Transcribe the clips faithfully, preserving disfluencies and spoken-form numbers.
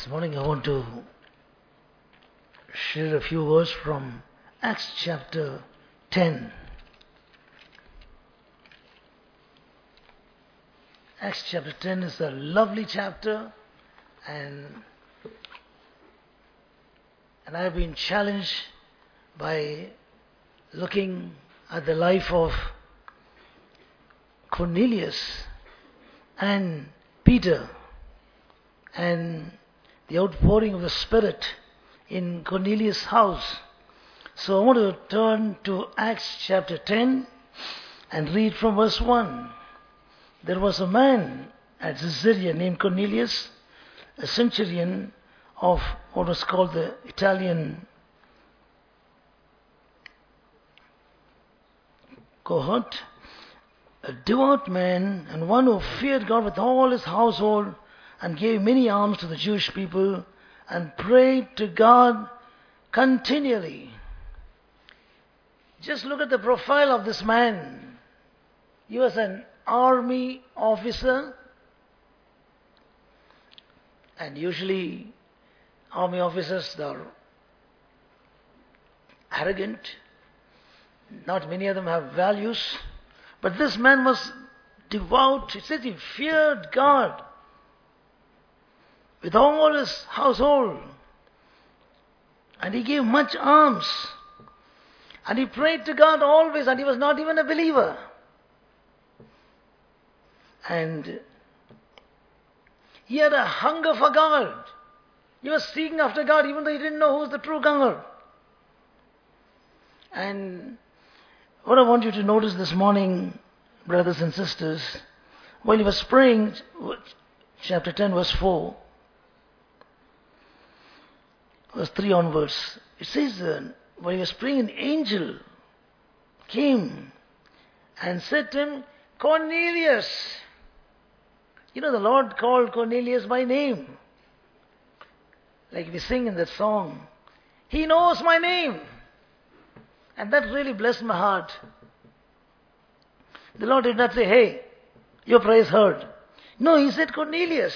This morning I want to share a few words from Acts chapter ten. Acts chapter ten is a lovely chapter, and and I have been challenged by looking at the life of Cornelius and Peter and the outpouring of the Spirit in Cornelius' house. So I want to turn to Acts chapter ten and read from verse one. There was a man at Caesarea named Cornelius, a centurion of what was called the Italian cohort, a devout man and one who feared God with all his household, and gave many alms to the Jewish people and prayed to God continually. Just look at the profile of this man. He was an army officer, and usually army officers are arrogant. Not many of them have values, but this man was devout. It says he feared God with all his household, and he gave much alms, and he prayed to God always, and he was not even a believer. And he had a hunger for God. He was seeking after God, even though he didn't know who was the true God. And what I want you to notice this morning, brothers and sisters, while he was praying, chapter ten, verse four, verse three onwards, it says, uh, when he was praying, an angel came and said to him, Cornelius. You know, the Lord called Cornelius by name. Like we sing in that song, He knows my name. And that really blessed my heart. The Lord did not say, hey, your prayer is heard. No, He said Cornelius.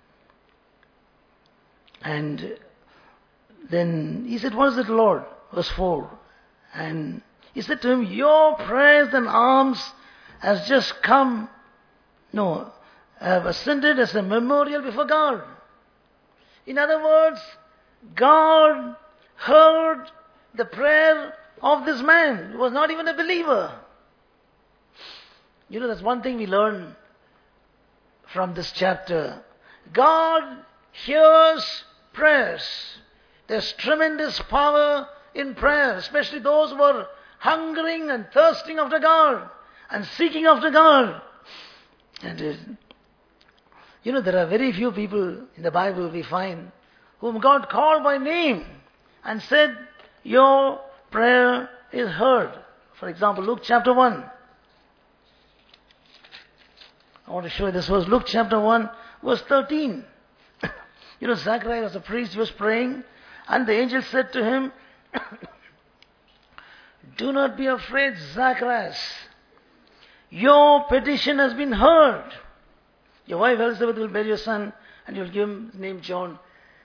And then He said, what is it, Lord? Verse four. And He said to him, your prayers and alms has just come, no, have ascended as a memorial before God. In other words, God heard the prayer of this man who was not even a believer. You know, that's one thing we learn from this chapter. God hears prayers. There's tremendous power in prayer, especially those who are hungering and thirsting after God and seeking after God. And uh, you know, there are very few people in the Bible we find whom God called by name and said, your prayer is heard. For example, Luke chapter one. I want to show you this verse. Luke chapter one, verse thirteen. You know, Zacharias was a priest, he was praying, and the angel said to him, do not be afraid, Zacharias. Your petition has been heard. Your wife Elizabeth will bear your son, and you'll give him the name John.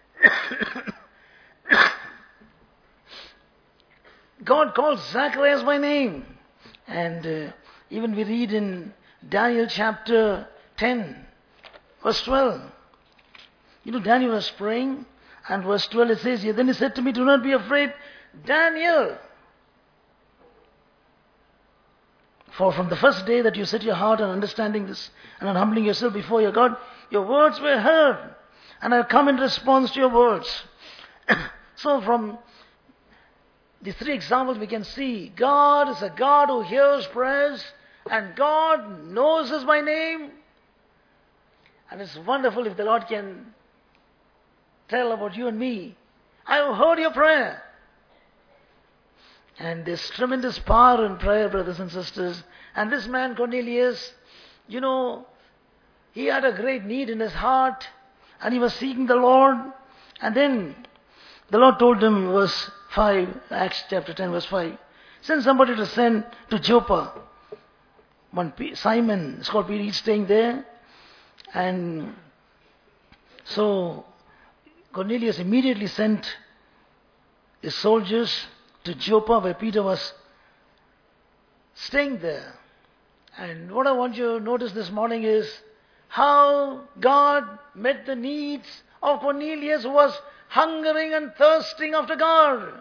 God calls Zacharias by name. And uh, even we read in Daniel chapter ten, verse twelve. You know, Daniel was praying, and verse twelve it says here, then he said to me, do not be afraid, Daniel. For from the first day that you set your heart on understanding this and on humbling yourself before your God, your words were heard, and I have come in response to your words. So from these three examples we can see God is a God who hears prayers, and God knows us by name. And it's wonderful if the Lord can tell about you and me, I have heard your prayer. And there's tremendous power in prayer, brothers and sisters. And this man Cornelius, you know, he had a great need in his heart, and he was seeking the Lord. And then the Lord told him, verse five, Acts chapter ten, verse five, send somebody to send to Joppa. One Simon, it's called Peter, he's staying there. And so Cornelius immediately sent his soldiers to Joppa, where Peter was staying there. And what I want you to notice this morning is how God met the needs of Cornelius, who was hungering and thirsting after God.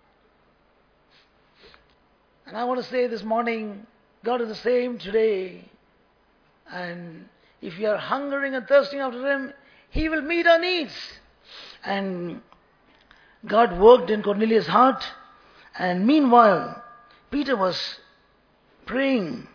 And I want to say this morning, God is the same today. And if you are hungering and thirsting after Him, He will meet our needs. And God worked in Cornelius' heart. And meanwhile, Peter was praying.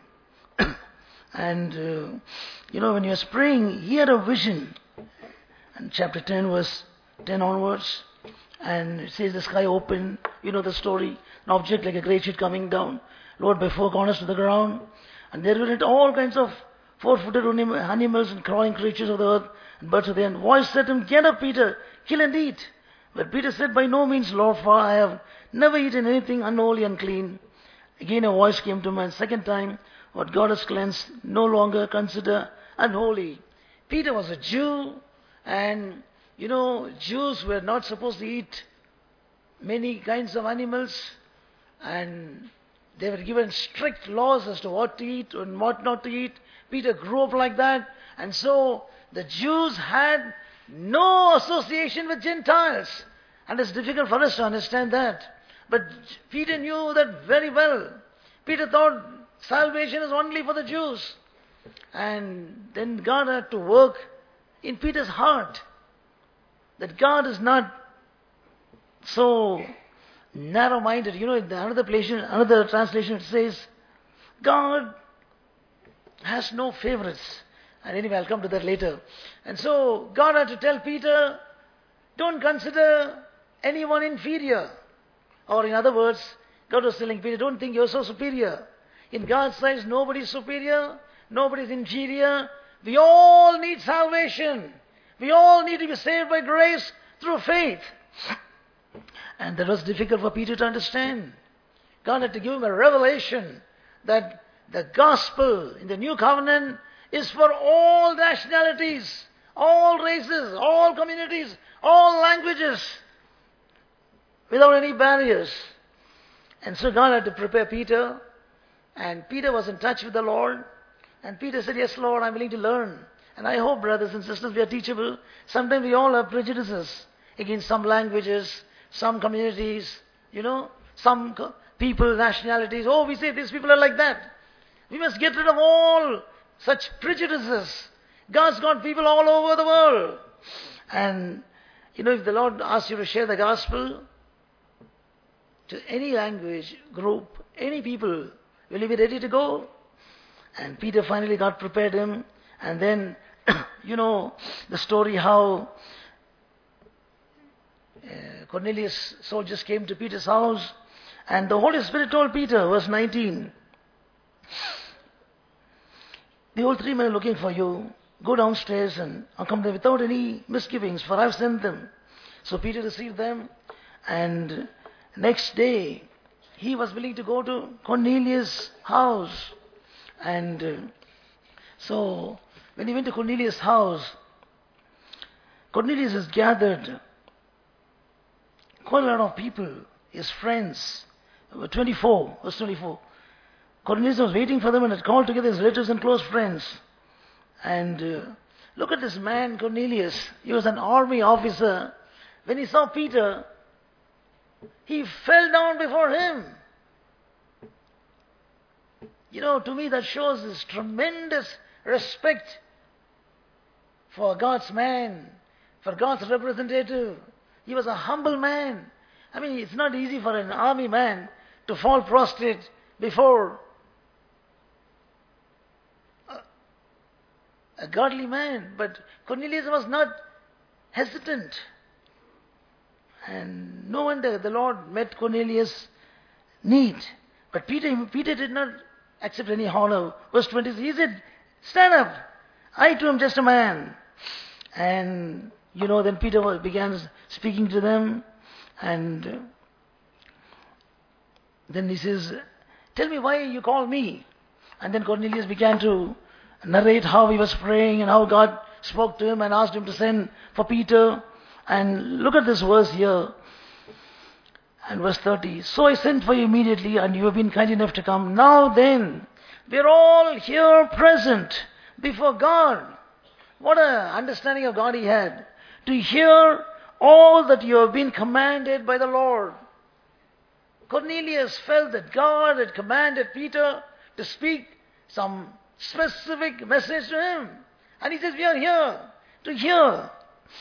and, uh, you know, when he was praying, he had a vision. And chapter ten, verse ten onwards. And it says the sky opened. You know the story. An object like a great sheet coming down. Lowered by four corners to the ground. And there were all kinds of four-footed animals and crawling creatures of the earth and birds of the air. And voice said to him, "Get up, Peter, kill and eat." But Peter said, "By no means, Lord, for I have never eaten anything unholy and unclean." Again a voice came to him, and second time, "What God has cleansed, no longer consider unholy." Peter was a Jew, and you know, Jews were not supposed to eat many kinds of animals, and they were given strict laws as to what to eat and what not to eat. Peter grew up like that, and so the Jews had no association with Gentiles. And it's difficult for us to understand that. But Peter knew that very well. Peter thought salvation is only for the Jews. And then God had to work in Peter's heart. That God is not so narrow-minded. You know, in another place, another translation it says, God has no favorites. And anyway, I'll come to that later. And so God had to tell Peter, don't consider anyone inferior. Or in other words, God was telling Peter, don't think you're so superior. In God's eyes, nobody's superior, nobody's inferior. We all need salvation. We all need to be saved by grace through faith. And that was difficult for Peter to understand. God had to give him a revelation that the gospel in the new covenant is for all nationalities, all races, all communities, all languages, without any barriers. And so God had to prepare Peter, and Peter was in touch with the Lord, and Peter said, "Yes, Lord, I'm willing to learn." And I hope, brothers and sisters, we are teachable. Sometimes we all have prejudices against some languages, some communities, you know, some co- people, nationalities. Oh, we say these people are like that. We must get rid of all such prejudices. God's got people all over the world. And, you know, if the Lord asks you to share the gospel to any language, group, any people, will you be ready to go? And Peter finally got prepared him. And then, you know, the story how uh, Cornelius' soldiers came to Peter's house. And the Holy Spirit told Peter, verse nineteen, "Behold, three men are looking for you. Go downstairs and accompany them without any misgivings, for I have sent them." So Peter received them, and next day he was willing to go to Cornelius' house. And uh, so when he went to Cornelius' house, Cornelius has gathered quite a lot of people, his friends. twenty-four, verse twenty-four. Cornelius was waiting for them and had called together his relatives and close friends. And uh, look at this man, Cornelius. He was an army officer. When he saw Peter, he fell down before him. You know, to me that shows this tremendous respect for God's man, for God's representative. He was a humble man. I mean, it's not easy for an army man to fall prostrate before a, a godly man. But Cornelius was not hesitant. And no wonder the Lord met Cornelius' need. But Peter, Peter did not accept any honor. Verse twenty, he said, "Stand up. I too am just a man." And, you know, then Peter began speaking to them. And then he says, "Tell me why you call me." And then Cornelius began to narrate how he was praying and how God spoke to him and asked him to send for Peter. And look at this verse here. And verse thirty. So I sent for you immediately, and you have been kind enough to come. Now then, we're all here present before God. What an understanding of God he had. To hear all that you have been commanded by the Lord. Cornelius felt that God had commanded Peter to speak some specific message to him. And he says, we are here to hear.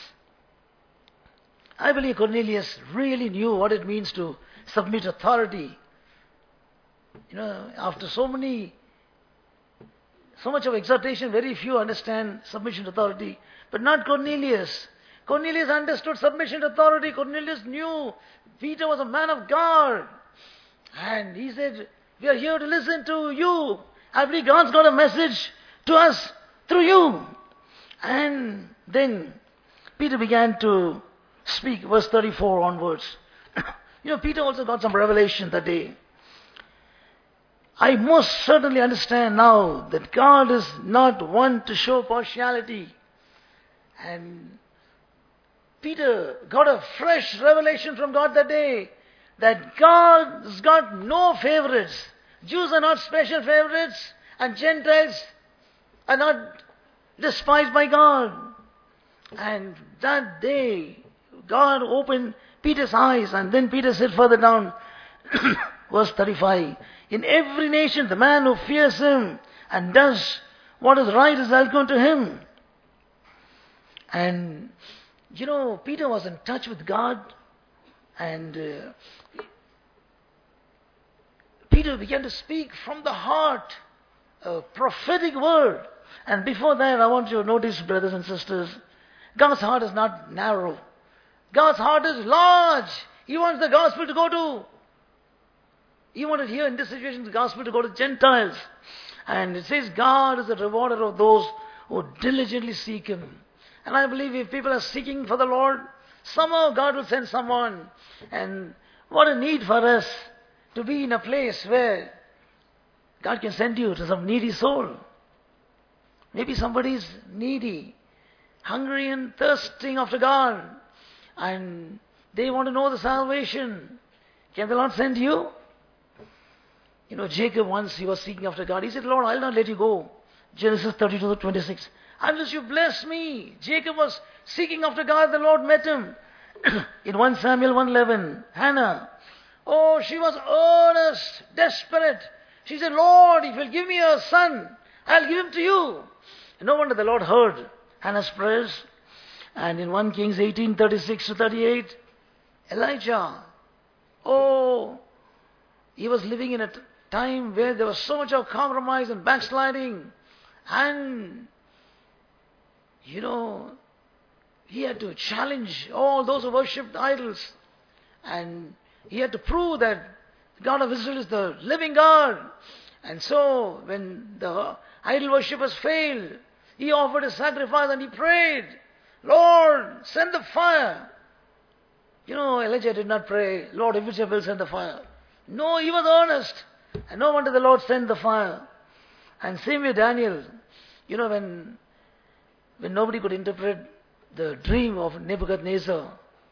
I believe Cornelius really knew what it means to submit authority. You know, after so many, so much of exhortation, very few understand submission to authority. But not Cornelius. Cornelius understood submission to authority. Cornelius knew Peter was a man of God. And he said, we are here to listen to you. I believe God's got a message to us through you. And then Peter began to speak, verse thirty-four onwards. You know, Peter also got some revelation that day. I most certainly understand now that God is not one to show partiality. And Peter got a fresh revelation from God that day that God's got no favorites. Jews are not special favorites, and Gentiles are not despised by God. And that day, God opened Peter's eyes, and then Peter said further down, verse thirty-five, in every nation the man who fears him and does what is right is welcome to him. And you know, Peter was in touch with God, and uh, Peter began to speak from the heart, a prophetic word. And before that, I want you to notice, brothers and sisters, God's heart is not narrow. God's heart is large. He wants the gospel to go to, He wanted here in this situation the gospel to go to Gentiles. And it says God is a rewarder of those who diligently seek Him. And I believe if people are seeking for the Lord, somehow God will send someone. And what a need for us to be in a place where God can send you to some needy soul. Maybe somebody is needy, hungry and thirsting after God, and they want to know the salvation. Can the Lord send you? You know, Jacob once, he was seeking after God. He said, Lord, I'll not let you go. Genesis thirty-two to twenty-six. Unless you bless me. Jacob was seeking after God. The Lord met him. In First Samuel one eleven, Hannah. Oh, she was earnest, desperate. She said, Lord, if you'll give me a son, I'll give him to you. And no wonder the Lord heard Hannah's prayers. And in First Kings eighteen thirty-six to thirty-eight, Elijah. Oh, he was living in a t- time where there was so much of compromise and backsliding. And, you know, he had to challenge all those who worshipped idols. And he had to prove that the God of Israel is the living God. And so, when the idol worshippers failed, he offered a sacrifice and he prayed, Lord, send the fire. You know, Elijah did not pray, Lord, if it's your will, send the fire. No, he was earnest. And no wonder the Lord sent the fire. And same with Daniel. You know, when, when nobody could interpret the dream of Nebuchadnezzar,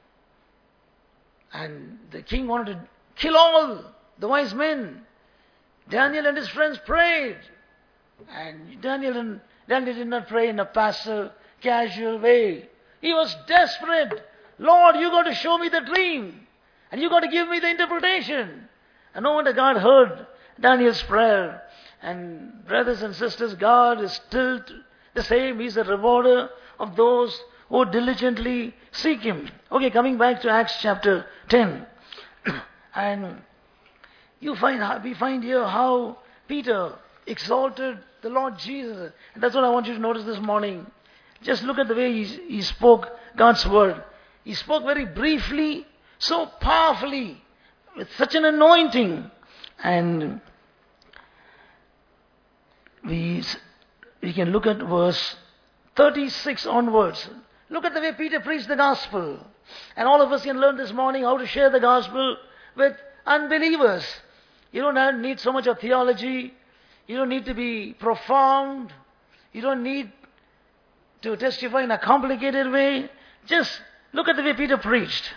and the king wanted to kill all the wise men, Daniel and his friends prayed. And Daniel, and, Daniel did not pray in a passive, casual way. He was desperate. Lord, you got to show me the dream. And you got to give me the interpretation. And no wonder God heard Daniel's prayer. And brothers and sisters, God is still the same. He's a rewarder of those who diligently seek Him. Okay, coming back to Acts chapter ten. And you find, we find here how Peter exalted the Lord Jesus. And that's what I want you to notice this morning. Just look at the way he, he spoke God's word. He spoke very briefly, so powerfully, with such an anointing. And we, we can look at verse thirty-six onwards. Look at the way Peter preached the gospel. And all of us can learn this morning how to share the gospel with unbelievers. You don't need so much of theology. You don't need to be profound. You don't need to testify in a complicated way. Just Look at the way Peter preached.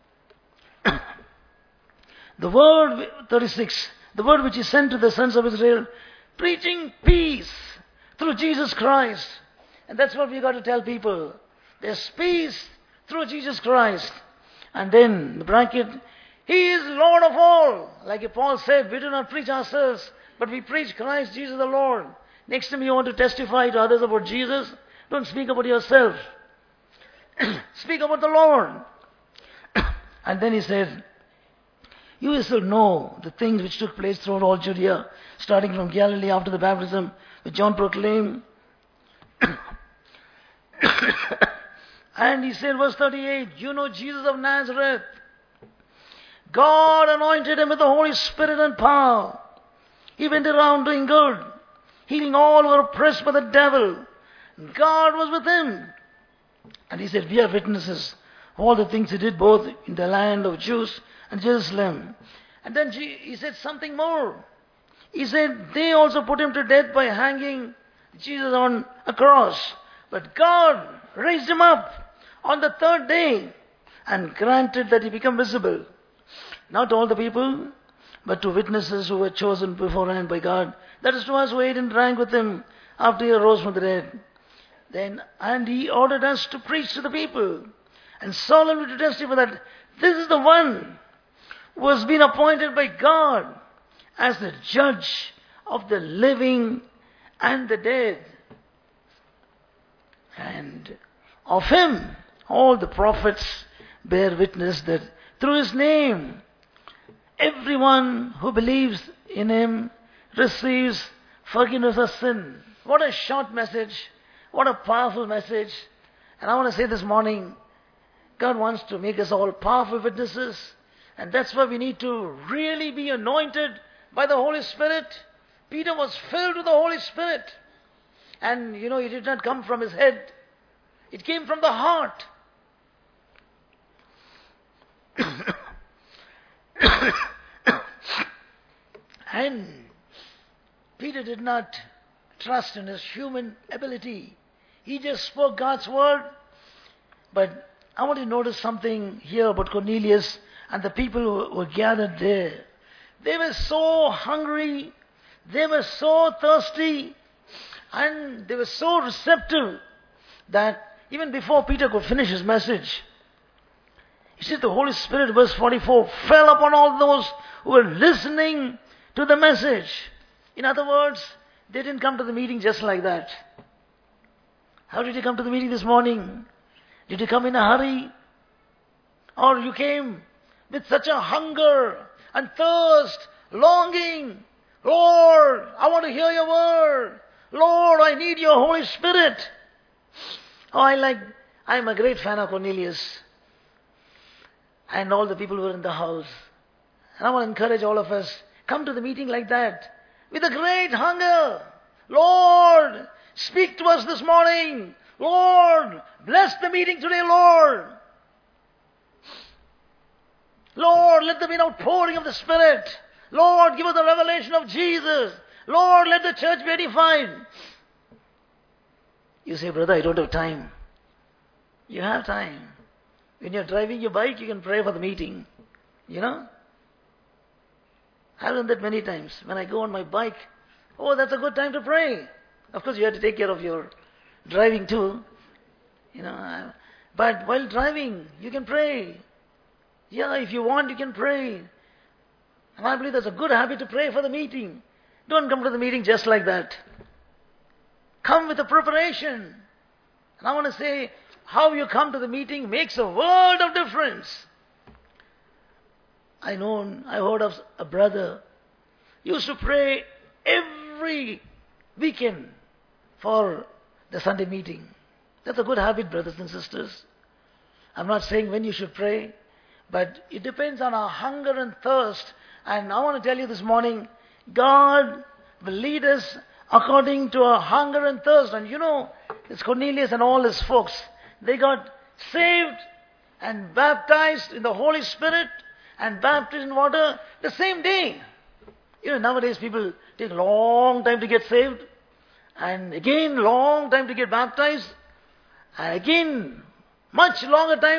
The word, thirty-six, the word which he sent to the sons of Israel, preaching peace through Jesus Christ. And that's what we got to tell people. There's peace through Jesus Christ. And then, the bracket, He is Lord of all. Like Paul said, we do not preach ourselves, but we preach Christ Jesus the Lord. Next time you want to testify to others about Jesus, don't speak about yourself. Speak about the Lord. And then he said, you yourself know the things which took place throughout all Judea, starting from Galilee after the baptism, which John proclaimed. And he said, verse thirty-eight, you know Jesus of Nazareth. God anointed him with the Holy Spirit and power. He went around doing good, healing all who were oppressed by the devil. God was with him. And he said, we are witnesses of all the things he did both in the land of Jews and Jerusalem. And then he said something more. He said, they also put him to death by hanging Jesus on a cross. But God raised him up on the third day and granted that he become visible. Not to all the people, but to witnesses who were chosen beforehand by God. That is to us who ate and drank with him after he arose from the dead. Then, and he ordered us to preach to the people and solemnly to testify that this is the one who has been appointed by God as the judge of the living and the dead. And of him, all the prophets bear witness that through his name, everyone who believes in him receives forgiveness of sin. What a short message. What a powerful message. And I want to say this morning, God wants to make us all powerful witnesses. And that's why we need to really be anointed by the Holy Spirit. Peter was filled with the Holy Spirit. And you know, it did not come from his head. It came from the heart. And Peter did not trust in his human ability. He just spoke God's word. But I want you to notice something here about Cornelius and the people who were gathered there. They were so hungry. They were so thirsty. And they were so receptive that even before Peter could finish his message, you see, the Holy Spirit, verse forty-four, fell upon all those who were listening to the message. In other words, they didn't come to the meeting just like that. How did you come to the meeting this morning? Did you come in a hurry? Or you came with such a hunger and thirst, longing? Lord, I want to hear your word. Lord, I need your Holy Spirit. Oh, I like, I'm a great fan of Cornelius and all the people who were in the house. And I want to encourage all of us, come to the meeting like that, with a great hunger. Lord, speak to us this morning. Lord, bless the meeting today, Lord. Lord, let there be an outpouring of the Spirit. Lord, give us the revelation of Jesus. Lord, let the church be edified. You say, brother, I don't have time. You have time. When you're driving your bike, you can pray for the meeting. You know? I've done that many times. When I go on my bike, oh, that's a good time to pray. Of course, you have to take care of your driving too. You know, but while driving, you can pray. Yeah, if you want, you can pray. And I believe that's a good habit to pray for the meeting. Don't come to the meeting just like that. Come with a preparation. And I want to say, how you come to the meeting makes a world of difference. I know, I heard of a brother used to pray every weekend for the Sunday meeting. That's a good habit, brothers and sisters. I'm not saying when you should pray, but it depends on our hunger and thirst. And I want to tell you this morning, God will lead us according to our hunger and thirst. And you know, it's Cornelius and all his folks. They got saved and baptized in the Holy Spirit and baptized in water the same day. You know, nowadays people take a long time to get saved. And again, long time to get baptized. And again, much longer time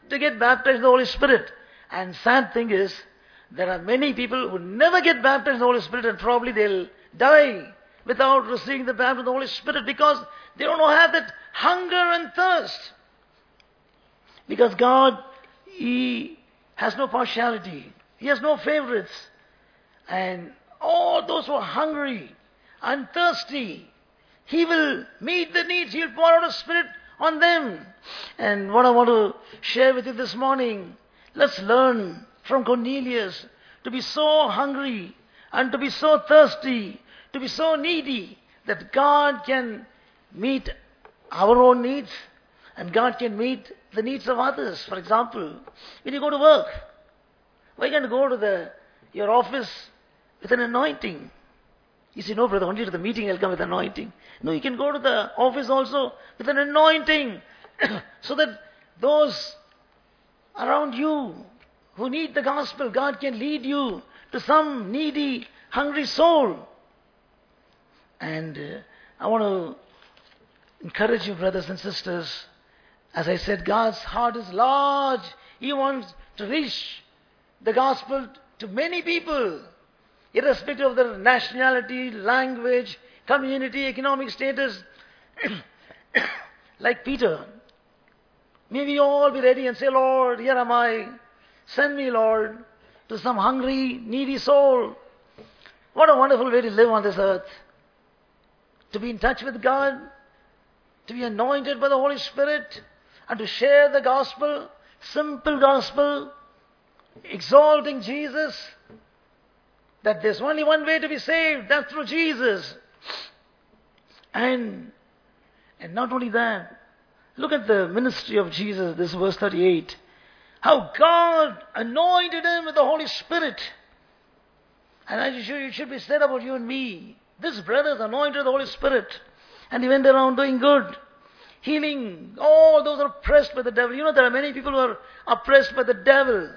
to get baptized in the Holy Spirit. And sad thing is, there are many people who never get baptized in the Holy Spirit, and probably they'll die without receiving the baptism of the Holy Spirit because they don't have that hunger and thirst. Because God, He has no partiality. He has no favorites. And all those who are hungry and thirsty, He will meet the needs. He will pour out His Spirit on them. And what I want to share with you this morning, let's learn from Cornelius to be so hungry and to be so thirsty, to be so needy that God can meet our own needs and God can meet the needs of others. For example, when you go to work, why can't you go to the your office with an anointing? You say, no, brother, only to the meeting I'll come with anointing. No, you can go to the office also with an anointing so that those around you who need the gospel, God can lead you to some needy, hungry soul. And uh, I want to encourage you, brothers and sisters. As I said, God's heart is large. He wants to reach the gospel to many people, irrespective of their nationality, language, community, economic status. Like Peter. May we all be ready and say, Lord, here am I. Send me, Lord, to some hungry, needy soul. What a wonderful way to live on this earth. To be in touch with God, to be anointed by the Holy Spirit, and to share the gospel, simple gospel, exalting Jesus, that there's only one way to be saved, that's through Jesus. And, and not only that, look at the ministry of Jesus, this verse thirty-eight. How God anointed Him with the Holy Spirit. And I should, it should be said about you and me. This brother is anointed with the Holy Spirit. And he went around doing good. Healing all those who are oppressed by the devil. You know, there are many people who are oppressed by the devil.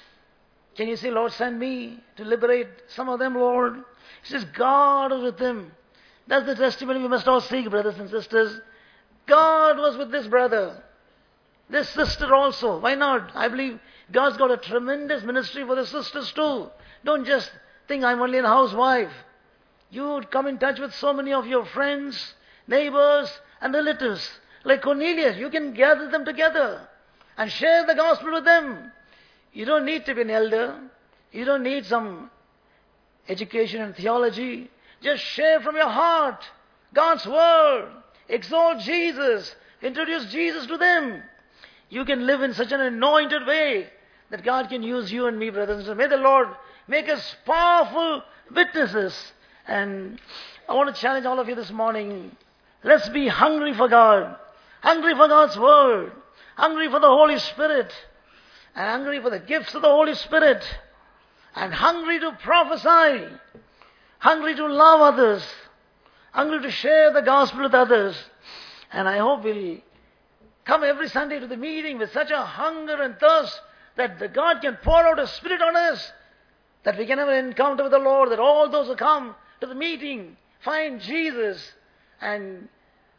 Can you say, Lord, send me to liberate some of them, Lord? He says, God was with him. That's the testimony we must all seek, brothers and sisters. God was with this brother. This sister also. Why not? I believe God's got a tremendous ministry for the sisters too. Don't just think I'm only a housewife. You would come in touch with so many of your friends, neighbors, and relatives. Like Cornelius, you can gather them together and share the gospel with them. You don't need to be an elder. You don't need some education and theology. Just share from your heart God's word. Exalt Jesus. Introduce Jesus to them. You can live in such an anointed way that God can use you and me, brothers and sisters. May the Lord make us powerful witnesses. And I want to challenge all of you this morning. Let's be hungry for God. Hungry for God's word. Hungry for the Holy Spirit. And hungry for the gifts of the Holy Spirit. And hungry to prophesy. Hungry to love others. Hungry to share the gospel with others. And I hope we'll come every Sunday to the meeting with such a hunger and thirst that the God can pour out His Spirit on us, that we can have an encounter with the Lord, that all those who come to the meeting find Jesus and,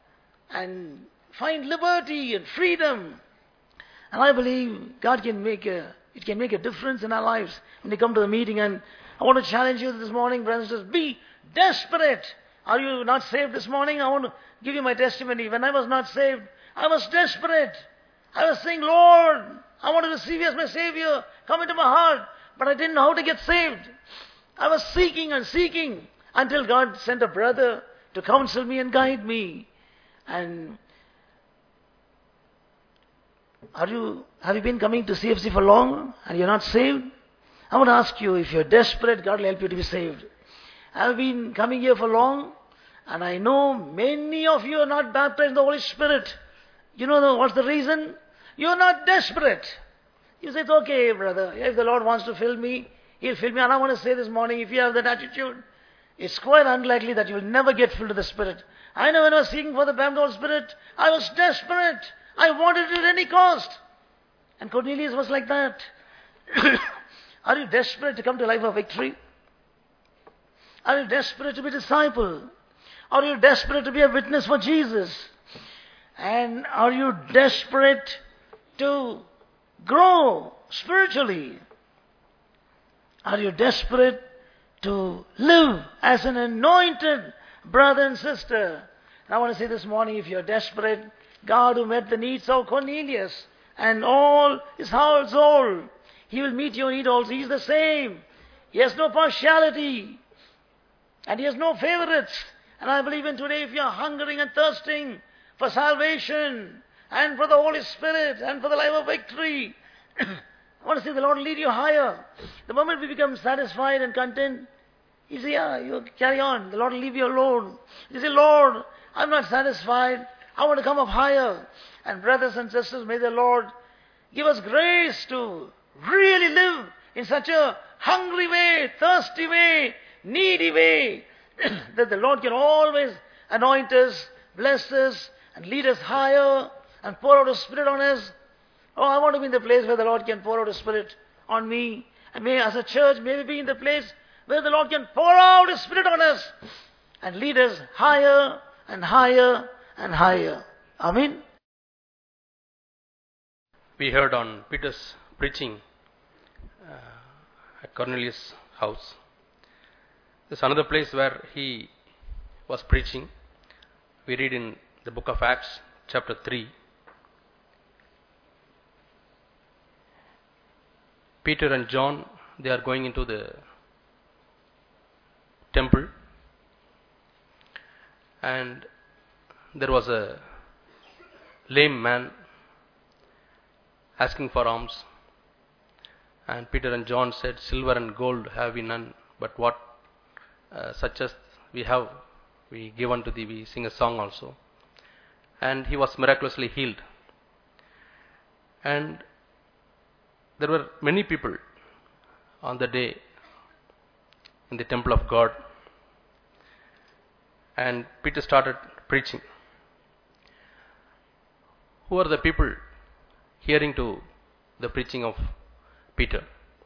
and find liberty and freedom. And I believe God can make a, it can make a difference in our lives when they come to the meeting. And I want to challenge you this morning, brothers and sisters, be desperate. Are you not saved this morning? I want to give you my testimony. When I was not saved, I was desperate. I was saying, Lord, I want to receive you as my Savior. Come into my heart. But I didn't know how to get saved. I was seeking and seeking until God sent a brother to counsel me and guide me. And are you, have you been coming to C F C for long and you're not saved? I want to ask you, if you're desperate, God will help you to be saved. I've been coming here for long, and I know many of you are not baptized in the Holy Spirit. You know the, what's the reason? You're not desperate. You say, it's okay, brother. If the Lord wants to fill me, He'll fill me. And I want to say this morning, if you have that attitude, it's quite unlikely that you will never get filled with the Spirit. I know when I was seeking for the baptism of the Holy Spirit, I was desperate. I wanted it at any cost. And Cornelius was like that. Are you desperate to come to a life of victory? Are you desperate to be a disciple? Are you desperate to be a witness for Jesus? And are you desperate to grow spiritually? Are you desperate to live as an anointed brother and sister? And I want to say this morning, if you're desperate, God who met the needs of Cornelius and all his household, He will meet your need also. He is the same. He has no partiality. And He has no favorites. And I believe in today, if you are hungering and thirsting for salvation and for the Holy Spirit and for the life of victory, I want to say the Lord will lead you higher. The moment we become satisfied and content, you say, yeah, you carry on. The Lord will leave you alone. You say, Lord, I'm not satisfied. I want to come up higher. And brothers and sisters, may the Lord give us grace to really live in such a hungry way, thirsty way, needy way, that the Lord can always anoint us, bless us, and lead us higher, and pour out His Spirit on us. Oh, I want to be in the place where the Lord can pour out His Spirit on me. And may, as a church, may we be in the place where the Lord can pour out His Spirit on us and lead us higher and higher and higher. Amen. We heard on Peter's preaching uh, at Cornelius' house. There's another place where he was preaching. We read in the book of Acts, chapter three. Peter and John, they are going into the temple, and there was a lame man asking for alms. And Peter and John said, silver and gold have we none, but what uh, such as we have, we give unto thee. We sing a song also. And he was miraculously healed. And there were many people on the day in the temple of God. And Peter started preaching. Who are the people hearing to the preaching of Peter?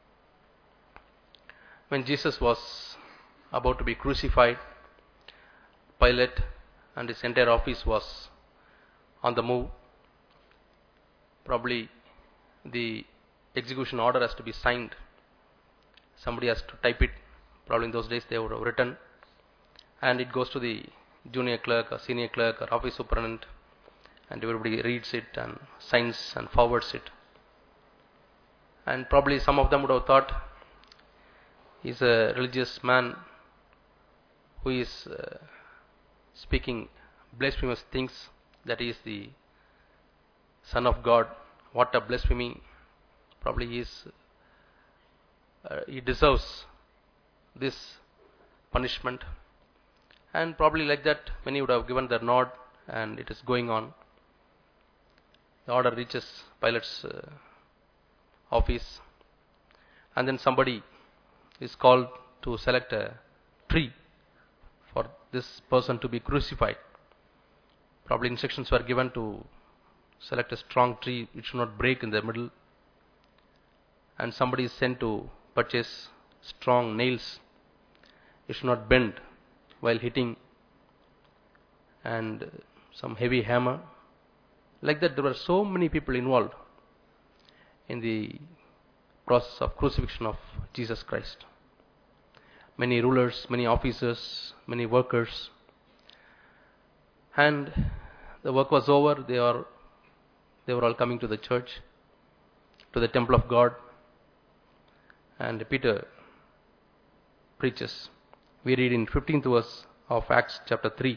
When Jesus was about to be crucified, Pilate and his entire office was on the move. Probably the execution order has to be signed. Somebody has to type it. Probably in those days they would have written. And it goes to the junior clerk or senior clerk or office superintendent. And everybody reads it and signs and forwards it. And probably some of them would have thought he's a religious man who is uh, speaking blasphemous things, that he is the Son of God. What a blasphemy. Probably he is, uh, he deserves this punishment. And probably like that, many would have given their nod, and it is going on. The order reaches Pilate's uh, office, and then somebody is called to select a tree for this person to be crucified. Probably instructions were given to select a strong tree which should not break in the middle, and somebody is sent to purchase strong nails. It should not bend while hitting, and some heavy hammer. Like that, there were so many people involved in the process of crucifixion of Jesus Christ. Many rulers, many officers, many workers. And the work was over. They are, they were all coming to the church, to the temple of God. And Peter preaches. We read in fifteenth verse of Acts chapter three.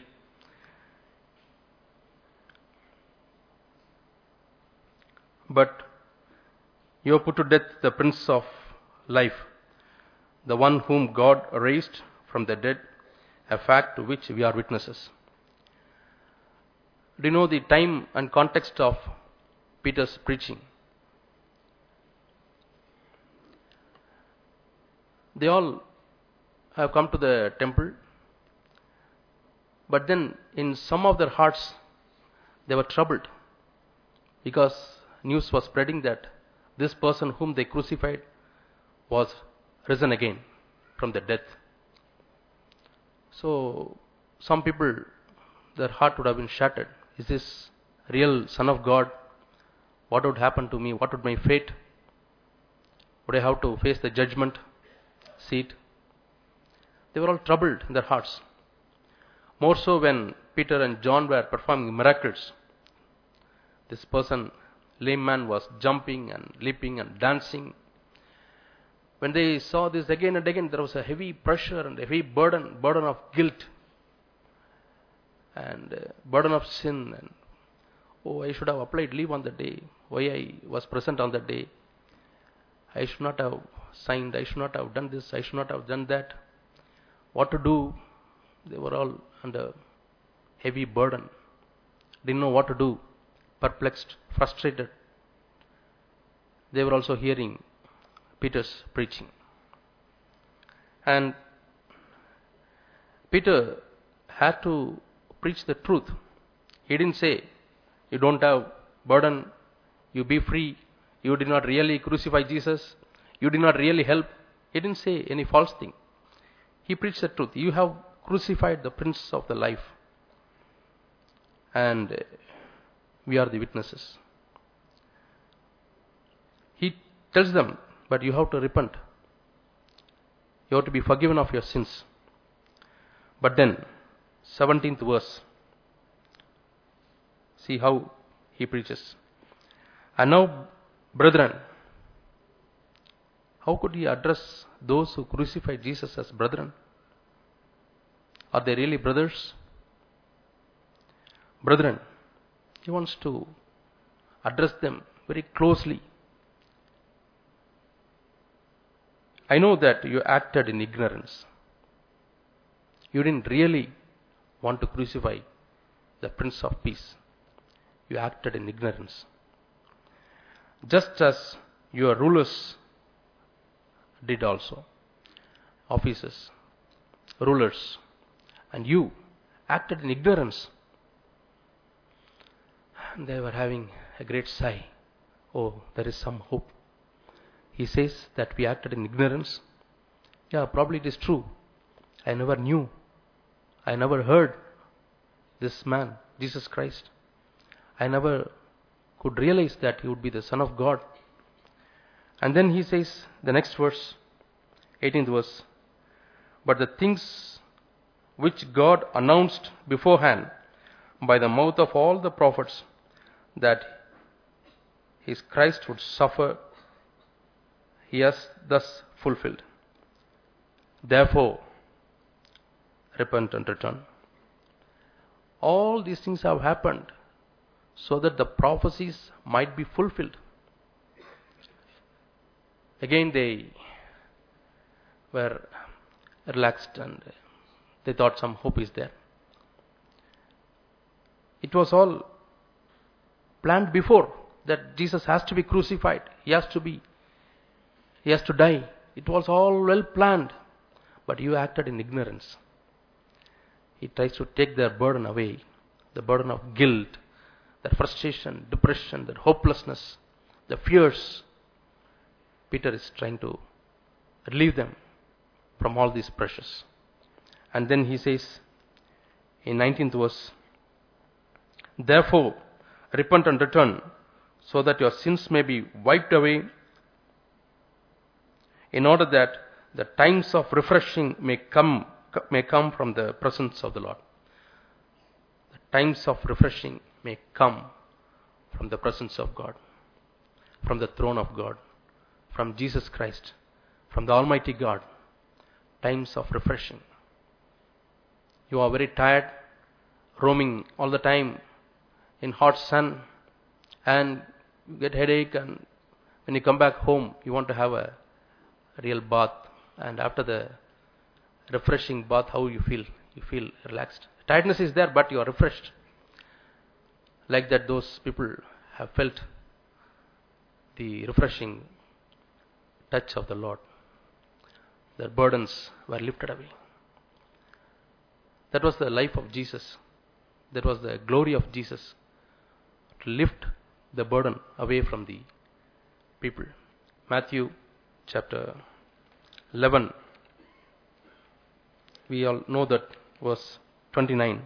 But you have put to death the Prince of Life, the one whom God raised from the dead, a fact to which we are witnesses. Do you know the time and context of Peter's preaching? They all have come to the temple, but then in some of their hearts they were troubled, because news was spreading that this person whom they crucified was risen again from the death. So some people, their heart would have been shattered. Is this real Son of God What would happen to me? What would my fate? Would I have to face the judgment seat? They were all troubled in their hearts. More so when Peter and John were performing miracles. This person, lame man, was jumping and leaping and dancing. When they saw this again and again, there was a heavy pressure and a heavy burden, burden of guilt and uh, burden of sin. And oh, I should have applied leave on the day. Why I was present on the day? I should not have signed. I should not have done this. I should not have done that. What to do? They were all under heavy burden. Didn't know what to do. Perplexed, frustrated. They were also hearing Peter's preaching. And Peter had to preach the truth. He didn't say, you don't have burden, you be free, you did not really crucify Jesus, you did not really help. He didn't say any false thing. He preached the truth. You have crucified the Prince of the life. And we are the witnesses. He tells them, but you have to repent. You have to be forgiven of your sins. But then, seventeenth verse. See how he preaches. And now, brethren, how could he address those who crucified Jesus as brethren? Are they really brothers? Brethren, he wants to address them very closely. I know that you acted in ignorance. You didn't really want to crucify the Prince of Peace. You acted in ignorance. Just as your rulers did also. Officers, rulers, and you acted in ignorance. And they were having a great sigh. Oh, there is some hope. He says that we acted in ignorance. Yeah, probably it is true. I never knew. I never heard this man, Jesus Christ. I never could realize that he would be the Son of God. And then he says, the next verse, eighteenth verse, but the things which God announced beforehand by the mouth of all the prophets, that his Christ would suffer, he has thus fulfilled. Therefore, repent and return. All these things have happened so that the prophecies might be fulfilled. Again they were relaxed and they thought some hope is there. It was all planned before that Jesus has to be crucified. He has to be, he has to die. It was all well planned, but you acted in ignorance. He tries to take their burden away, the burden of guilt, that frustration, depression, that hopelessness, the fears. Peter is trying to relieve them from all these pressures. And then he says in nineteenth verse, therefore repent and return, so that your sins may be wiped away, in order that the times of refreshing may come may come from the presence of the Lord. The times of refreshing may come from the presence of God, from the throne of God, from Jesus Christ, from the Almighty God. Times of refreshing. You are very tired, roaming all the time in hot sun, and you get headache, and when you come back home, you want to have a real bath, and after the refreshing bath, how you feel? You feel relaxed. Tiredness is there, but you are refreshed. Like that, those people have felt the refreshing touch of the Lord. Their burdens were lifted away. That was the life of Jesus. That was the glory of Jesus, to lift the burden away from the people. Matthew chapter eleven. We all know that verse twenty-nine.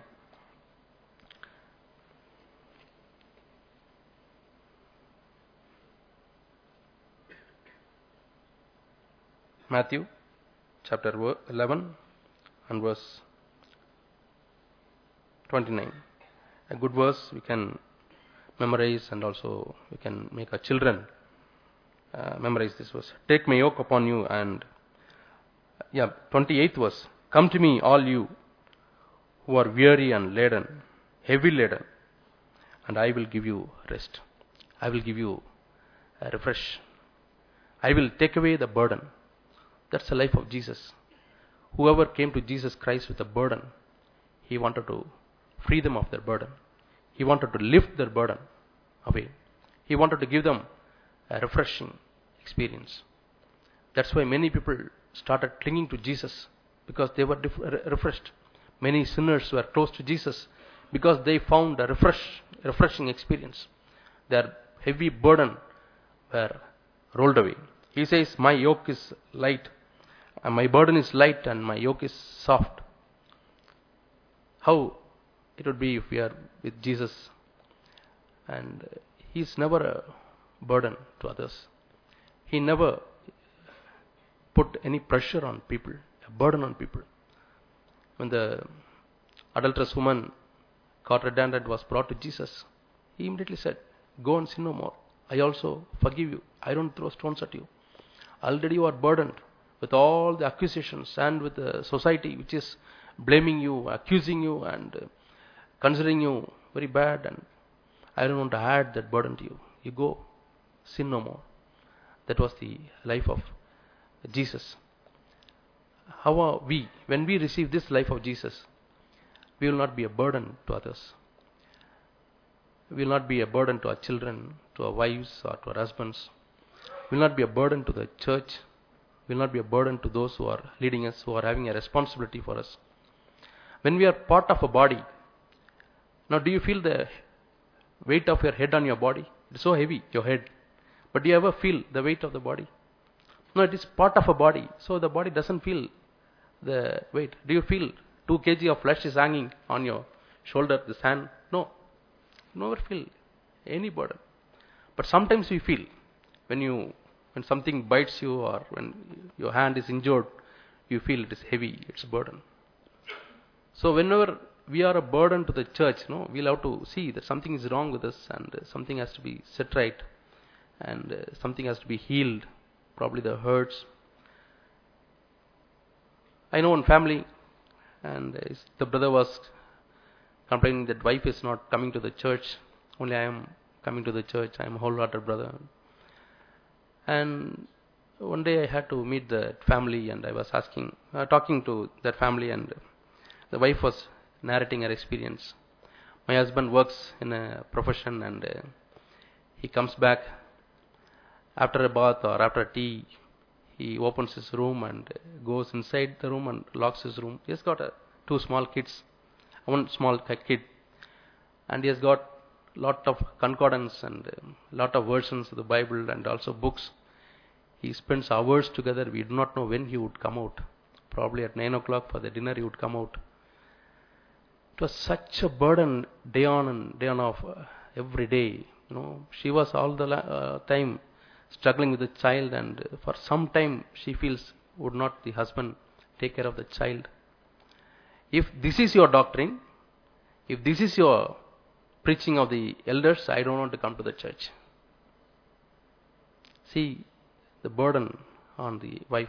Matthew chapter eleven and verse twenty-nine. A good verse we can memorize, and also we can make our children uh, memorize this verse. Take my yoke upon you, and yeah, twenty-eighth verse. Come to me, all you who are weary and laden, heavy laden, and I will give you rest. I will give you a refresh. I will take away the burden. That's the life of Jesus. Whoever came to Jesus Christ with a burden, he wanted to free them of their burden. He wanted to lift their burden away. He wanted to give them a refreshing experience. That's why many people started clinging to Jesus, because they were dif- refreshed. Many sinners were close to Jesus because they found a refresh, refreshing experience. Their heavy burden were rolled away. He says, my yoke is light, and my burden is light, and my yoke is soft. How it would be if we are with Jesus, and he is never a burden to others. He never put any pressure on people, a burden on people. When the adulterous woman caught red-handed was brought to Jesus, he immediately said, go and sin no more. I also forgive you. I don't throw stones at you. Already you are burdened with all the accusations, and with the society which is blaming you, accusing you, and uh, considering you very bad, and I don't want to add that burden to you. You go, sin no more. That was the life of Jesus. How are we? When we receive this life of Jesus, we will not be a burden to others. We will not be a burden to our children, to our wives, or to our husbands. We will not be a burden to the church. We will not be a burden to those who are leading us, who are having a responsibility for us. When we are part of a body, now do you feel the weight of your head on your body? It's so heavy, your head. But do you ever feel the weight of the body? No, it is part of a body, so the body doesn't feel the weight. Do you feel two kilograms of flesh is hanging on your shoulder, this hand? No. You never feel any burden. But sometimes we feel when you when something bites you, or when your hand is injured, you feel it is heavy, it's a burden. So whenever we are a burden to the church, no, we'll have to see that something is wrong with us, and uh, something has to be set right, and uh, something has to be healed, probably the hurts. I know one family, and uh, the brother was complaining that wife is not coming to the church, only I am coming to the church, I am a wholehearted brother. And one day I had to meet the family, and I was asking, uh, talking to that family, and the wife was narrating her experience. My husband works in a profession, and uh, he comes back after a bath or after a tea. He opens his room and goes inside the room and locks his room. He has got a, two small kids, one small kid, and he has got lot of concordance and a lot of versions of the Bible, and also books. He spends hours together. We do not know when he would come out. Probably at nine o'clock for the dinner he would come out. It was such a burden, day on and day on off, uh, every day. You know, she was all the uh, time struggling with the child, and uh, for some time she feels, would not the husband take care of the child? If this is your doctrine, if this is your preaching of the elders, I don't want to come to the church. See the burden on the wife.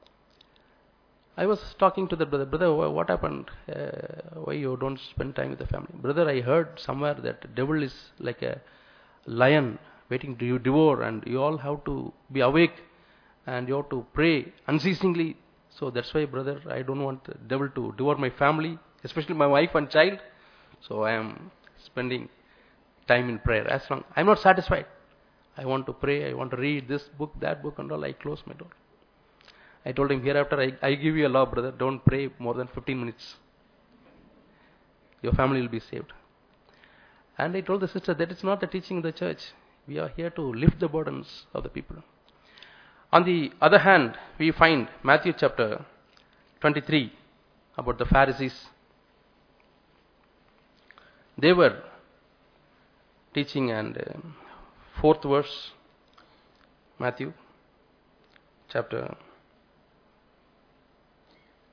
I was talking to the brother, brother, what happened? Uh, why you don't spend time with the family? Brother, I heard somewhere that the devil is like a lion waiting to you devour, and you all have to be awake, and you have to pray unceasingly. So that's why, brother, I don't want the devil to devour my family, especially my wife and child. So I am spending time in prayer. As long I'm not satisfied, I want to pray, I want to read this book, that book, and all. I close my door. I told him, hereafter I, I give you a law, brother, don't pray more than fifteen minutes. Your family will be saved. And I told the sister that it's not the teaching of the church. We are here to lift the burdens of the people. On the other hand, we find Matthew chapter twenty-three about the Pharisees. They were teaching, and uh, fourth verse, Matthew chapter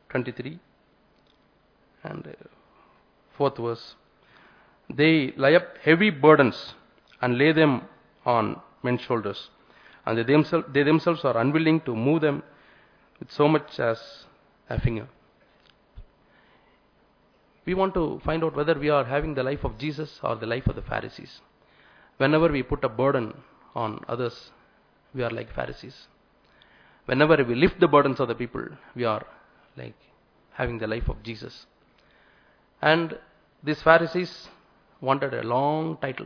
twenty-three and uh, fourth verse. They lay up heavy burdens and lay them on men's shoulders, and they themselves, they themselves are unwilling to move them with so much as a finger. We want to find out whether we are having the life of Jesus or the life of the Pharisees. Whenever we put a burden on others, we are like Pharisees. Whenever we lift the burdens of the people, we are like having the life of Jesus. And these Pharisees wanted a long title.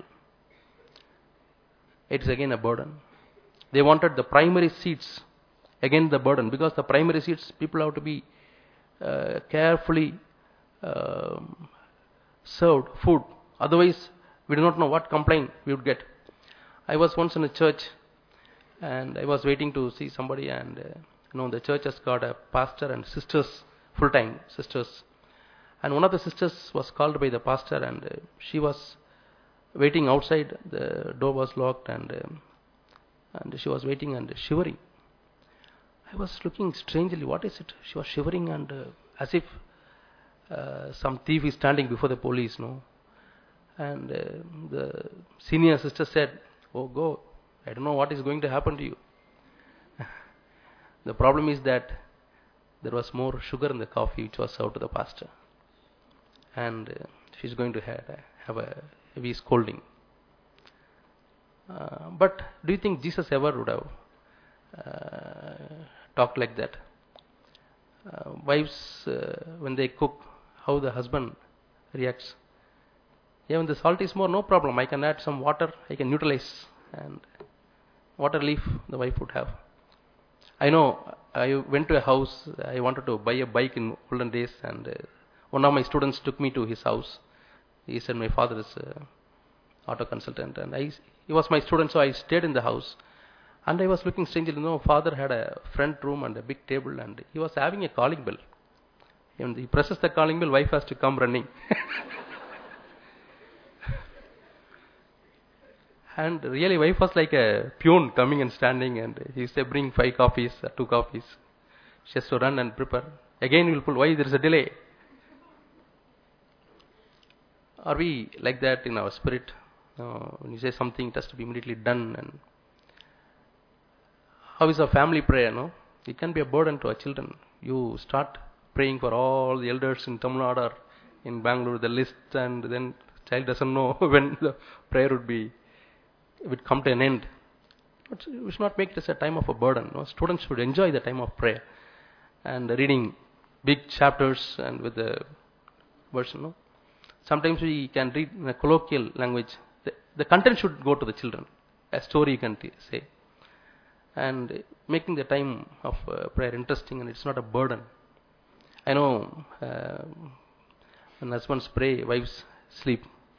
It's again a burden. They wanted the primary seats, again the burden, because the primary seats, people have to be uh, carefully um, served food. Otherwise, we do not know what complaint we would get. I was once in a church, and I was waiting to see somebody, and uh, you know, the church has got a pastor and sisters, full-time sisters. And one of the sisters was called by the pastor, and uh, she was waiting outside. The door was locked, and um, and she was waiting and shivering. I was looking strangely, what is it? She was shivering, and uh, as if uh, some thief is standing before the police, no? And uh, the senior sister said, "Oh, go. I don't know what is going to happen to you." The problem is that there was more sugar in the coffee which was served to the pastor. And uh, she's going to have, have a heavy scolding. Uh, but do you think Jesus ever would have uh, talked like that? Uh, wives, uh, when they cook, how the husband reacts. Even the salt is more, no problem. I can add some water, I can neutralize. And water leaf the wife would have. I know, I went to a house, I wanted to buy a bike in olden days, and uh, one of my students took me to his house. He said, my father is an auto consultant, and I, he was my student, so I stayed in the house. And I was looking strangely, you know, father had a front room and a big table, and he was having a calling bell. When he presses the calling bell, wife has to come running. And really, wife was like a peon coming and standing, and he said, bring five coffees, uh, two coffees. She has to run and prepare. Again, we'll pull, why there is a delay? Are we like that in our spirit? Uh, when you say something, it has to be immediately done. And how is our family prayer? No, it can be a burden to our children. You start praying for all the elders in Tamil Nadu or in Bangalore, the list, and then child doesn't know when the prayer would be, would come to an end. But we should not make it as a time of a burden. No? Students should enjoy the time of prayer and reading big chapters and with the version. No? Sometimes we can read in a colloquial language. The, the content should go to the children. A story you can t- say. And making the time of uh, prayer interesting, and it's not a burden. I know uh, when husbands pray, wives sleep.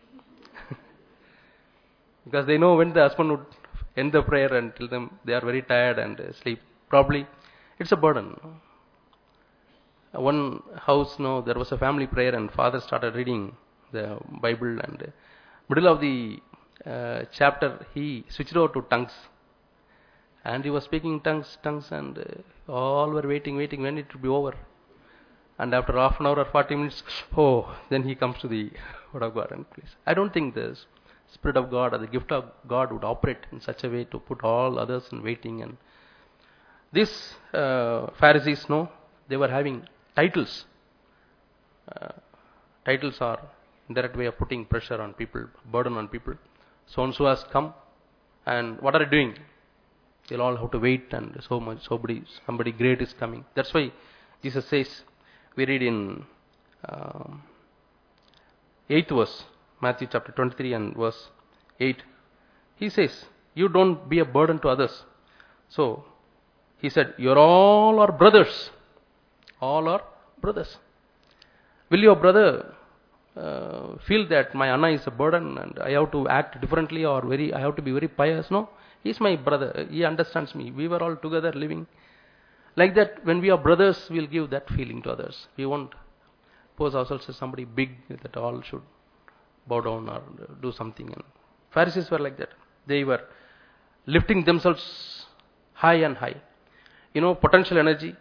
Because they know when the husband would end the prayer and tell them they are very tired and uh, sleep. Probably it's a burden. Uh, one house, no, there was a family prayer, and father started reading the Bible, and uh, middle of the uh, chapter he switched over to tongues, and he was speaking tongues, tongues, and uh, all were waiting, waiting when it would be over. And after half an hour or forty minutes, oh, then he comes to the word of God and please. I don't think the Spirit of God or the gift of God would operate in such a way to put all others in waiting. And these uh, Pharisees, no, they were having titles. Uh, titles are indirect way of putting pressure on people, burden on people. So and so has come, and what are you doing? They'll all have to wait, and so much, somebody, somebody great is coming. That's why Jesus says, we read in um, eighth verse, Matthew chapter twenty-three and verse eight. He says, you don't be a burden to others. So, he said, you're all are brothers. All are brothers. Will your brother uh, feel that my Anna is a burden and I have to act differently, or very, I have to be very pious? No, he's my brother. He understands me. We were all together living. Like that, when we are brothers, we'll give that feeling to others. We won't pose ourselves as somebody big that all should bow down or do something. And Pharisees were like that. They were lifting themselves high and high. You know, potential energy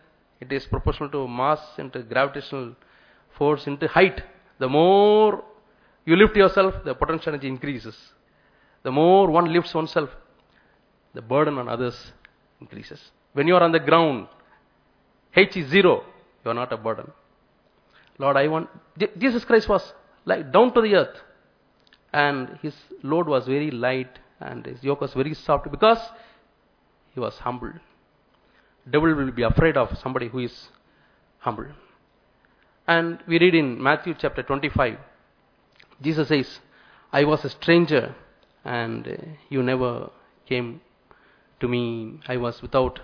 It is proportional to mass into gravitational force into height. The more you lift yourself, the potential energy increases. The more one lifts oneself, the burden on others increases. When you are on the ground, H is zero, you are not a burden. Lord, I want... Jesus Christ was like down to the earth, and his load was very light and his yoke was very soft because he was humble. Devil will be afraid of somebody who is humble. And we read in Matthew chapter twenty-five, Jesus says, I was a stranger and you never came to me. I was without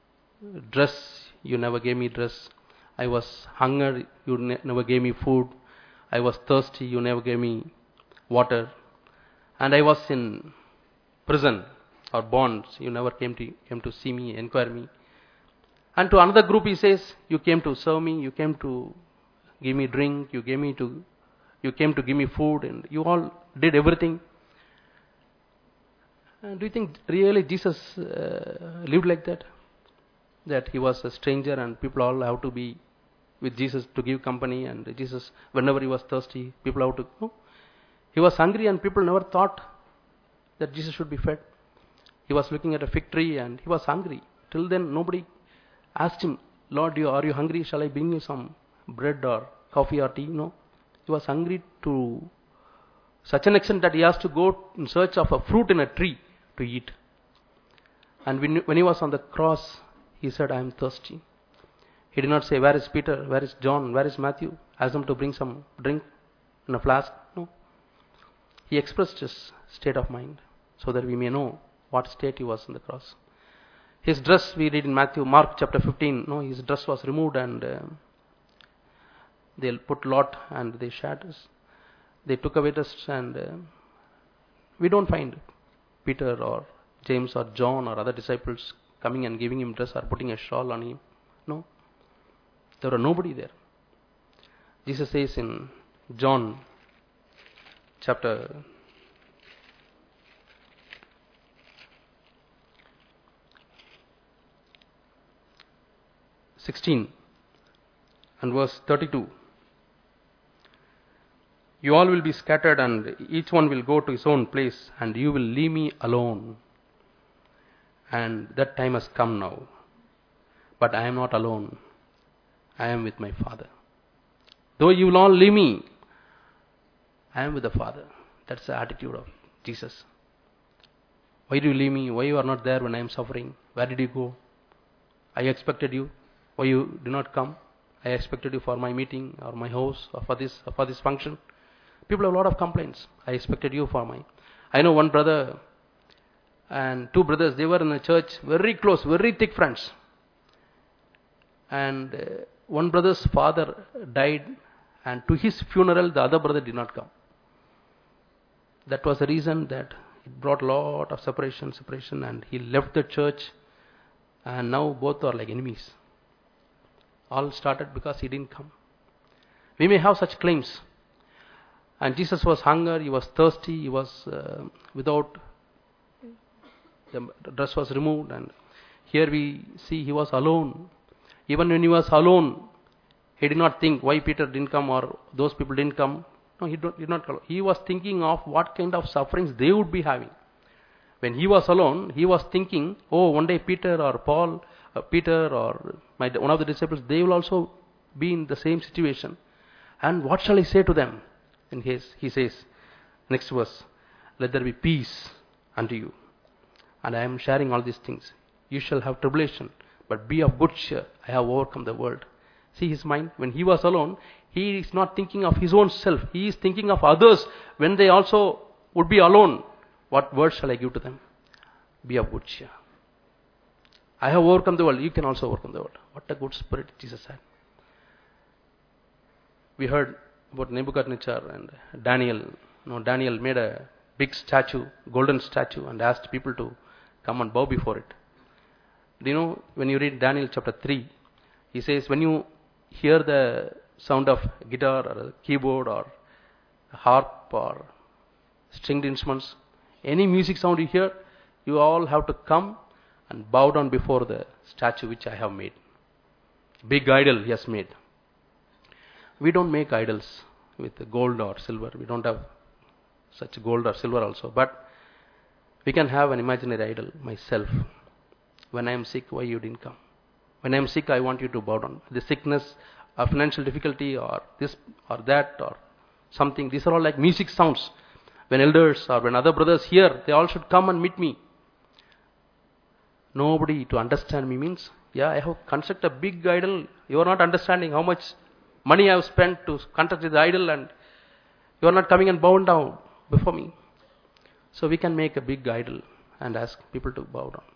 dress, you never gave me dress. I was hunger, you ne- never gave me food. I was thirsty, you never gave me water. And I was in prison or bonds, you never came to came to see me, inquire me. And to another group he says, you came to serve me, you came to give me drink, you gave me to you came to give me food, and you all did everything. And do you think really Jesus uh, lived like that? That he was a stranger and people all have to be with Jesus to give company, and Jesus, whenever he was thirsty, people have to... No. He was hungry and people never thought that Jesus should be fed. He was looking at a fig tree and he was hungry. Till then nobody asked him, Lord, you, are you hungry? Shall I bring you some bread or coffee or tea? No. He was hungry to such an extent that he has to go in search of a fruit in a tree to eat. And when, when he was on the cross, he said, I am thirsty. He did not say, where is Peter? Where is John? Where is Matthew? Ask them to bring some drink in a flask. No. He expressed his state of mind so that we may know what state he was on the cross. His dress, we read in Matthew, Mark chapter fifteen, no, his dress was removed and uh, they put lot and they shat us. They took away dust, and uh, we don't find Peter or James or John or other disciples coming and giving him dress or putting a shawl on him. No. There were nobody there. Jesus says in John chapter sixteen and verse thirty-two. You all will be scattered and each one will go to his own place, and you will leave me alone. And that time has come now. But I am not alone. I am with my Father. Though you will all leave me, I am with the Father. That's the attitude of Jesus. Why do you leave me? Why you are not there when I am suffering? Where did you go? I expected you. Why you did not come? I expected you for my meeting or my house or for this or for this function. People have a lot of complaints. I expected you for my... I know one brother and two brothers, they were in the church, very close, very thick friends. And uh, one brother's father died, and to his funeral the other brother did not come. That was the reason that it brought a lot of separation, separation, and he left the church, and now both are like enemies. All started because he didn't come. We may have such claims. And Jesus was hunger, he was thirsty, he was uh, without, the dress was removed, and here we see he was alone. Even when he was alone, he did not think why Peter didn't come or those people didn't come. No, he did not come. He was thinking of what kind of sufferings they would be having. When he was alone, he was thinking, oh, one day Peter or Paul, uh, Peter or my, one of the disciples, they will also be in the same situation. And what shall I say to them? And he, he says, next verse, let there be peace unto you. And I am sharing all these things. You shall have tribulation, but be of good cheer. I have overcome the world. See his mind. When he was alone, he is not thinking of his own self. He is thinking of others when they also would be alone. What word shall I give to them? Be of good cheer. I have overcome the world. You can also overcome the world. What a good spirit Jesus had. We heard about Nebuchadnezzar and Daniel. You know, Daniel made a big statue, golden statue, and asked people to come and bow before it. Do you know, when you read Daniel chapter three, he says, when you hear the sound of guitar or a keyboard or a harp or stringed instruments, any music sound you hear, you all have to come and bow down before the statue which I have made. big idol he has made. We don't make idols with gold or silver. We don't have such gold or silver also. But we can have an imaginary idol, myself. When I am sick, why you didn't come? When I am sick, I want you to bow down. The sickness, or financial difficulty, or this or that, or something. These are all like music sounds. When elders or when other brothers hear, they all should come and meet me. Nobody to understand me means, yeah, I have constructed a big idol. You are not understanding how much money I have spent to construct this idol, and you are not coming and bowing down before me. So we can make a big idol and ask people to bow down.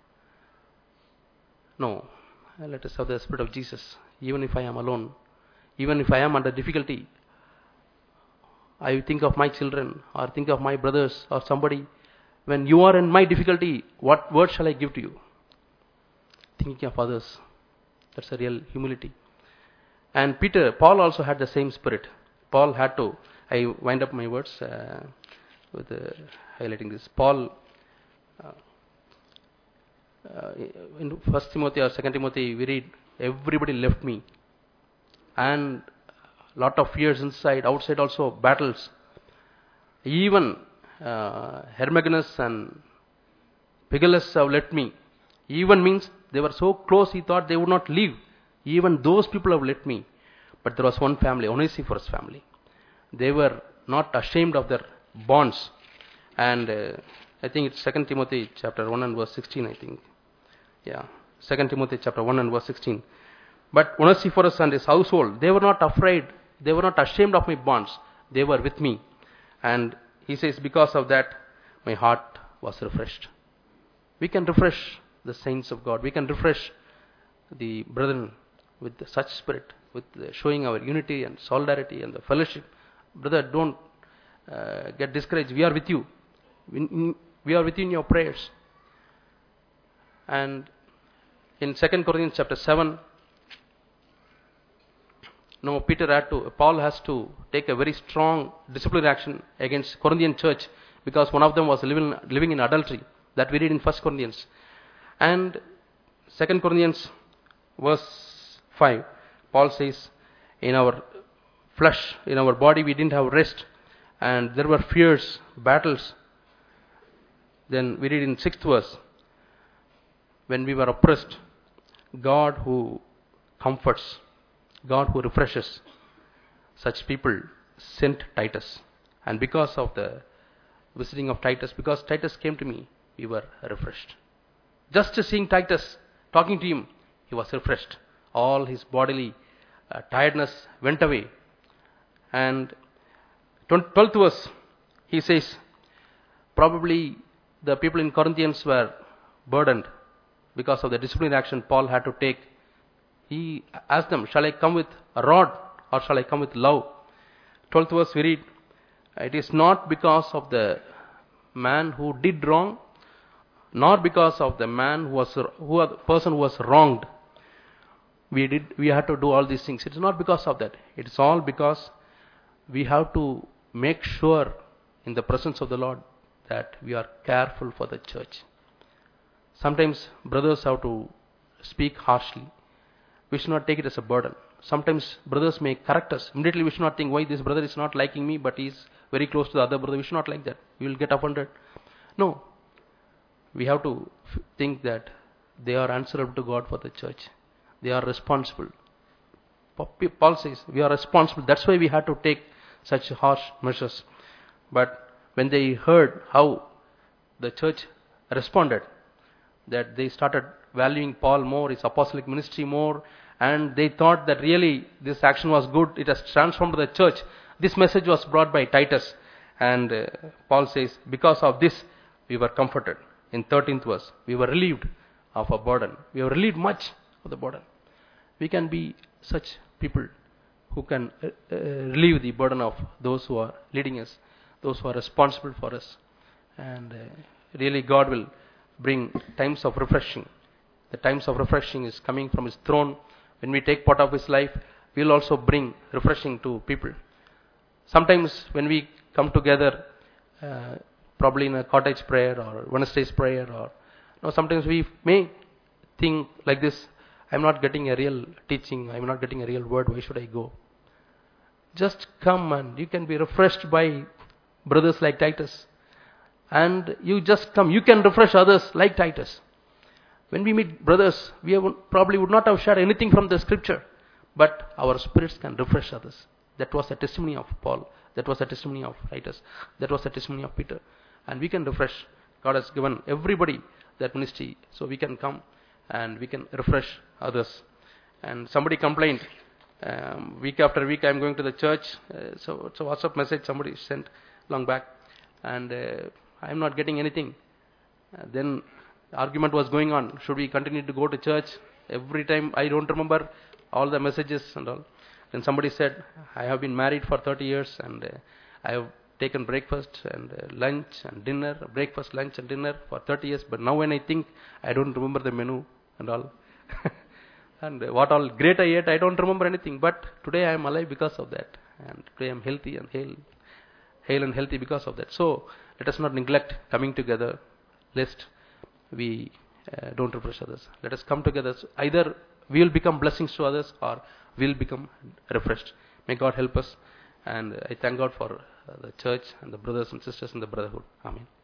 No, let us have the Spirit of Jesus. Even if I am alone, even if I am under difficulty, I think of my children or think of my brothers or somebody. When you are in my difficulty, what word shall I give to you? Thinking of others. That's a real humility. And Peter, Paul also had the same spirit. Paul had to, I wind up my words uh, with uh, highlighting this. Paul, uh, uh, in First Timothy or Second Timothy, we read, everybody left me. And lot of fears inside, outside also, battles. Even uh, Hermogenes and Phygelus have left me. Even means they were so close, he thought they would not leave. Even those people have left me. But there was one family, Onesiphorus family. They were not ashamed of their bonds. And uh, I think it's Second Timothy chapter one and verse sixteen, I think. Yeah, Second Timothy chapter one and verse sixteen. But Onesiphorus and his household, they were not afraid. They were not ashamed of my bonds. They were with me. And he says, because of that, my heart was refreshed. We can refresh the saints of God. We can refresh the brethren with such spirit, with showing our unity and solidarity and the fellowship. Brother, don't uh, get discouraged. We are with you. We, we are with you in your prayers. And in Second Corinthians chapter seven, no, Peter had to, Paul has to take a very strong disciplinary action against Corinthian church, because one of them was living, living in adultery. That we read in First Corinthians. And Second Corinthians verse five, Paul says, in our flesh, in our body we didn't have rest, and there were fears, battles. Then we read in sixth verse, when we were oppressed, God who comforts, God who refreshes, such people sent Titus. And because of the visiting of Titus, because Titus came to me, we were refreshed. Just seeing Titus, talking to him, he was refreshed. All his bodily uh, tiredness went away. And twelfth verse, he says, probably the people in Corinthians were burdened because of the disciplinary action Paul had to take. He asked them, shall I come with a rod or shall I come with love? twelfth verse we read, it is not because of the man who did wrong, nor because of the man who was, who the person who was wronged. We did, we had to do all these things. It's not because of that. It's all because we have to make sure in the presence of the Lord that we are careful for the church. Sometimes brothers have to speak harshly. We should not take it as a burden. Sometimes brothers may correct us. Immediately we should not think, why this brother is not liking me, but he is very close to the other brother. We should not like that. We will get offended. No. We have to f- think that they are answerable to God for the church. They are responsible. Paul says, we are responsible. That's why we had to take such harsh measures. But when they heard how the church responded, that they started valuing Paul more, his apostolic ministry more, and they thought that really this action was good. It has transformed the church. This message was brought by Titus. And uh, Paul says, because of this, we were comforted. In thirteenth verse, we were relieved of a burden. We were relieved much of the burden. We can be such people who can uh, uh, relieve the burden of those who are leading us, those who are responsible for us. And uh, really God will bring times of refreshing. The times of refreshing is coming from His throne. When we take part of His life, we will also bring refreshing to people. Sometimes when we come together, uh, probably in a cottage prayer or Wednesday's prayer, or you know, sometimes we may think like this, I'm not getting a real teaching, I'm not getting a real word, why should I go? Just come and you can be refreshed by brothers like Titus. And you just come, you can refresh others like Titus. When we meet brothers, we have, probably would not have shared anything from the scripture, but our spirits can refresh others. That was the testimony of Paul. That was the testimony of Titus. That was the testimony of Peter. And we can refresh. God has given everybody that ministry, so we can come and we can refresh others. And somebody complained, um, week after week I'm going to the church, uh, so it's a WhatsApp message somebody sent long back, and uh, I'm not getting anything. Uh, then argument was going on. Should we continue to go to church? Every time I don't remember all the messages and all. Then somebody said, I have been married for thirty years and uh, I have taken breakfast and uh, lunch and dinner, breakfast, lunch and dinner for thirty years. But now when I think, I don't remember the menu and all. and uh, what all great I ate, I don't remember anything. But today I am alive because of that. And today I am healthy and hale, hale and healthy because of that. So let us not neglect coming together, lest we uh, don't refresh others. Let us come together. So either we will become blessings to others or we will become refreshed. May God help us. And I thank God for uh, the church and the brothers and sisters in the brotherhood. Amen.